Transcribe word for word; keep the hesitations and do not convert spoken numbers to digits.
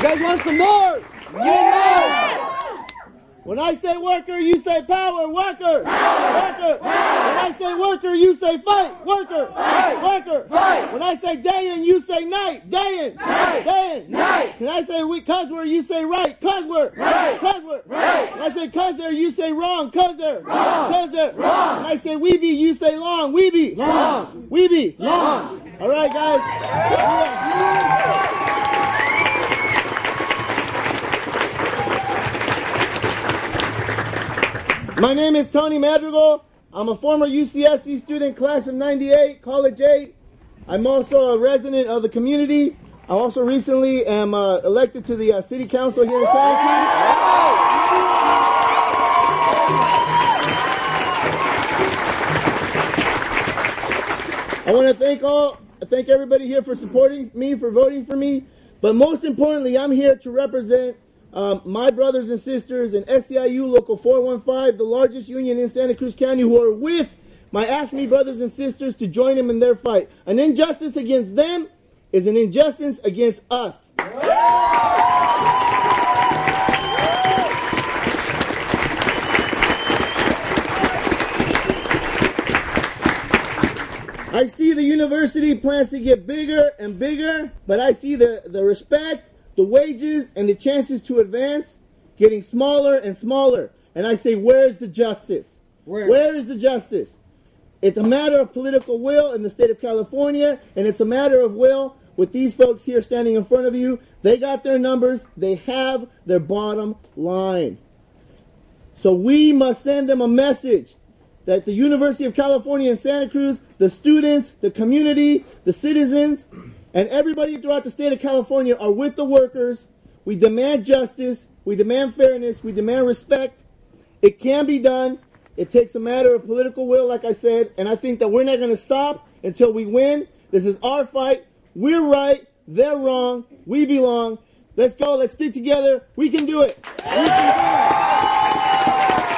guys want some more? Yeah! When I say worker, you say power. Worker. Power. Worker. Power. When I say worker, you say fight. Worker. Fight. Worker. Fight. When I say day in, you say night. Day in. Night. Day in. Night. When I say we cuz we're, you say right. Cuz we're. Right. Cuz we're. Right. When I say cuz there, you say wrong. Cuz there. Wrong. Cuz there. Wrong. When I say we be, you say long. We be. Long. We be. Long. All right, guys. Yeah. My name is Tony Madrigal. I'm a former U C S C student, class of ninety-eight, College eight. I'm also a resident of the community. I also recently am uh, elected to the uh, city council here in Santa Cruz. I want to thank all, thank everybody here for supporting me, for voting for me. But most importantly, I'm here to represent Um, my brothers and sisters in S C I U Local four one five, the largest union in Santa Cruz County, who are with my AFSCME brothers and sisters to join them in their fight. An injustice against them is an injustice against us. I see the university plans to get bigger and bigger, but I see the, the respect, the wages, and the chances to advance getting smaller and smaller. And I say, where is the justice? Where? Where is the justice? It's a matter of political will in the state of California, and it's a matter of will with these folks here standing in front of you. They got their numbers. They have their bottom line. So we must send them a message that the University of California in Santa Cruz, the students, the community, the citizens, and everybody throughout the state of California are with the workers. We demand justice. We demand fairness. We demand respect. It can be done. It takes a matter of political will, like I said, and I think that we're not going to stop until we win. This is our fight. We're right. They're wrong. We belong. Let's go. Let's stick together. We can do it. We can do it.